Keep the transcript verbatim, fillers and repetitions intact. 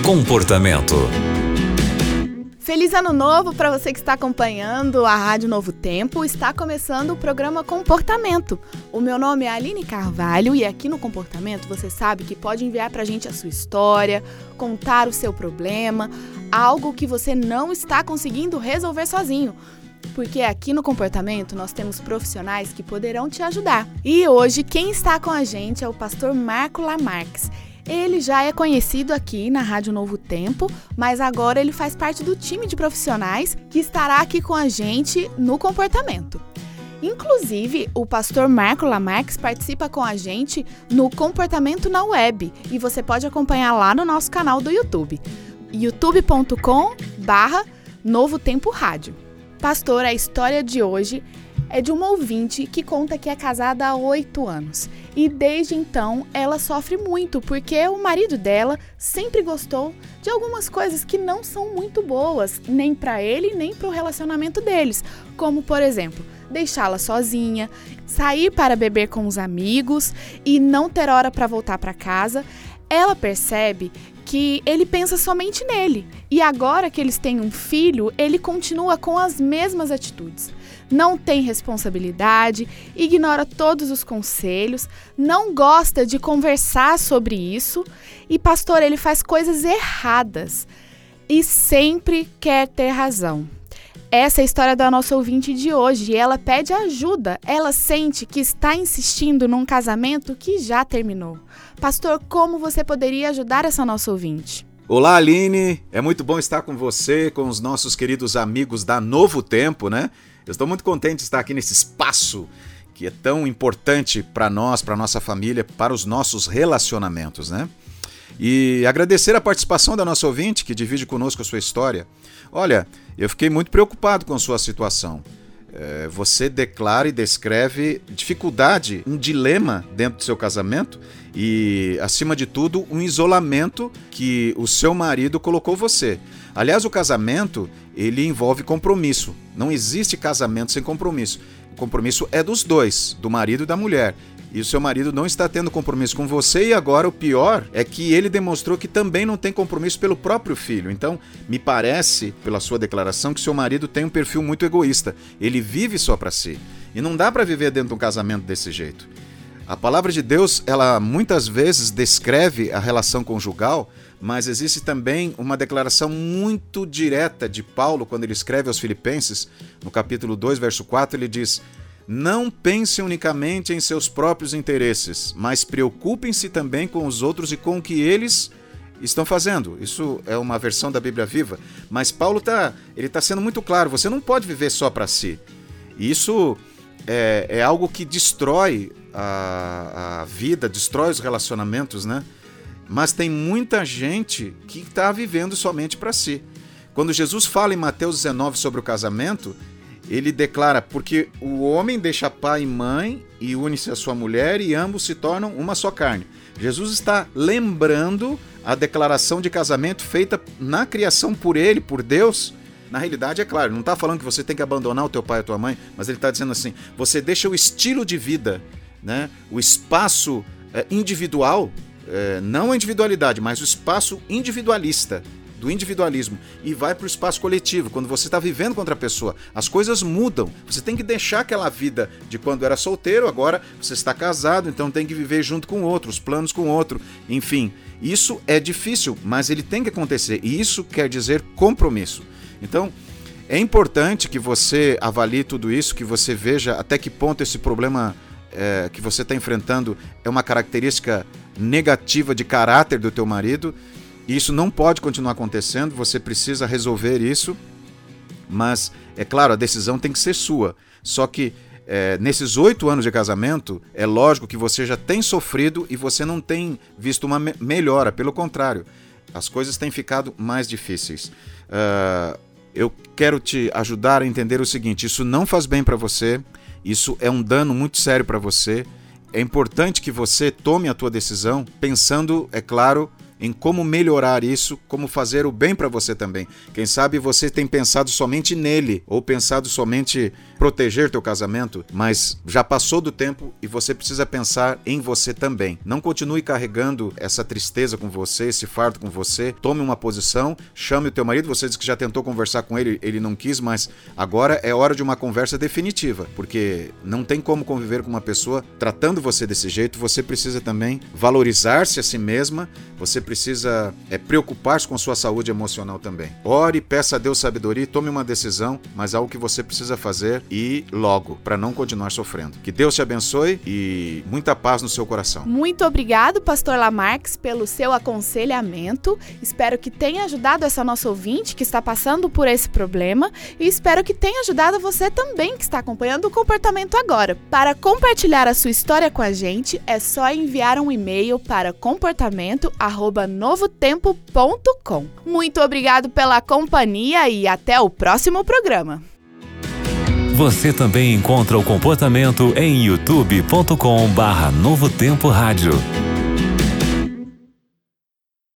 Comportamento. Feliz Ano Novo para você que está acompanhando a Rádio Novo Tempo. Está começando o programa Comportamento. O meu nome é Aline Carvalho e aqui no Comportamento você sabe que pode enviar para a gente a sua história, contar o seu problema, algo que você não está conseguindo resolver sozinho. Porque aqui no Comportamento nós temos profissionais que poderão te ajudar. E hoje quem está com a gente é o pastor Marco Lamarques. Ele já é conhecido aqui na Rádio Novo Tempo, mas agora ele faz parte do time de profissionais que estará aqui com a gente no Comportamento. Inclusive, o pastor Marco Lamarques participa com a gente no Comportamento na Web e você pode acompanhar lá no nosso canal do YouTube, youtube ponto com barra Novo Tempo Rádio. Pastor, a história de hoje é de uma ouvinte que conta que é casada há oito anos. E desde então ela sofre muito porque o marido dela sempre gostou de algumas coisas que não são muito boas, nem para ele, nem para o relacionamento deles. Como, por exemplo, deixá-la sozinha, sair para beber com os amigos e não ter hora para voltar para casa. Ela percebe que ele pensa somente nele. E agora que eles têm um filho, ele continua com as mesmas atitudes. Não tem responsabilidade, ignora todos os conselhos, não gosta de conversar sobre isso e, pastor, ele faz coisas erradas e sempre quer ter razão. Essa é a história da nossa ouvinte de hoje e ela pede ajuda. Ela sente que está insistindo num casamento que já terminou. Pastor, como você poderia ajudar essa nossa ouvinte? Olá, Aline. É muito bom estar com você, com os nossos queridos amigos da Novo Tempo, né? Eu estou muito contente de estar aqui nesse espaço que é tão importante para nós, para nossa família, para os nossos relacionamentos, né? E agradecer a participação da nossa ouvinte que divide conosco a sua história. Olha, eu fiquei muito preocupado com a sua situação. É, você declara e descreve dificuldade, um dilema dentro do seu casamento e, acima de tudo, um isolamento que o seu marido colocou você. Aliás, o casamento, ele envolve compromisso. Não existe casamento sem compromisso. O compromisso é dos dois, do marido e da mulher. E o seu marido não está tendo compromisso com você e agora o pior é que ele demonstrou que também não tem compromisso pelo próprio filho. Então, me parece, pela sua declaração, que seu marido tem um perfil muito egoísta. Ele vive só para si. E não dá para viver dentro de um casamento desse jeito. A palavra de Deus, ela muitas vezes descreve a relação conjugal, mas existe também uma declaração muito direta de Paulo quando ele escreve aos Filipenses, no capítulo dois, verso quatro, ele diz: não pensem unicamente em seus próprios interesses, mas preocupem-se também com os outros e com o que eles estão fazendo. Isso é uma versão da Bíblia Viva, mas Paulo está ele tá sendo muito claro, você não pode viver só para si. Isso é, é algo que destrói a, a vida, destrói os relacionamentos, né? Mas tem muita gente que está vivendo somente para si. Quando Jesus fala em Mateus dezenove sobre o casamento, ele declara, porque o homem deixa pai e mãe e une-se à sua mulher e ambos se tornam uma só carne. Jesus está lembrando a declaração de casamento feita na criação por ele, por Deus. Na realidade, é claro, não está falando que você tem que abandonar o teu pai e a tua mãe, mas ele está dizendo assim, você deixa o estilo de vida, né, o espaço é, individual, é, não a individualidade, mas o espaço individualista, do individualismo, e vai para o espaço coletivo, quando você está vivendo com outra pessoa. As coisas mudam, você tem que deixar aquela vida de quando era solteiro, agora você está casado, então tem que viver junto com outro, os planos com outro, enfim. Isso é difícil, mas ele tem que acontecer, e isso quer dizer compromisso. Então, é importante que você avalie tudo isso, que você veja até que ponto esse problema é, que você está enfrentando é uma característica negativa de caráter do teu marido. Isso não pode continuar acontecendo, você precisa resolver isso, mas, é claro, a decisão tem que ser sua. Só que é, nesses oito anos de casamento, é lógico que você já tem sofrido e você não tem visto uma me- melhora, pelo contrário, as coisas têm ficado mais difíceis. Uh, eu quero te ajudar a entender o seguinte, isso não faz bem para você, isso é um dano muito sério para você, é importante que você tome a tua decisão pensando, é claro, em como melhorar isso, como fazer o bem para você também. Quem sabe você tem pensado somente nele, ou pensado somente proteger teu casamento, mas já passou do tempo e você precisa pensar em você também. Não continue carregando essa tristeza com você, esse fardo com você. Tome uma posição, chame o teu marido. Você disse que já tentou conversar com ele, ele não quis, mas agora é hora de uma conversa definitiva, porque não tem como conviver com uma pessoa tratando você desse jeito. Você precisa também valorizar-se a si mesma, você precisa é, preocupar-se com sua saúde emocional também. Ore, peça a Deus sabedoria, tome uma decisão, mas algo que você precisa fazer e logo, para não continuar sofrendo. Que Deus te abençoe e muita paz no seu coração. Muito obrigado, pastor Lamarques, pelo seu aconselhamento. Espero que tenha ajudado essa nossa ouvinte que está passando por esse problema e espero que tenha ajudado você também que está acompanhando o Comportamento Agora. Para compartilhar a sua história com a gente, é só enviar um e-mail para comportamento arroba novotempo ponto com. Muito obrigado pela companhia e até o próximo programa. Você também encontra o Comportamento em youtube ponto com barra Novo Tempo Rádio.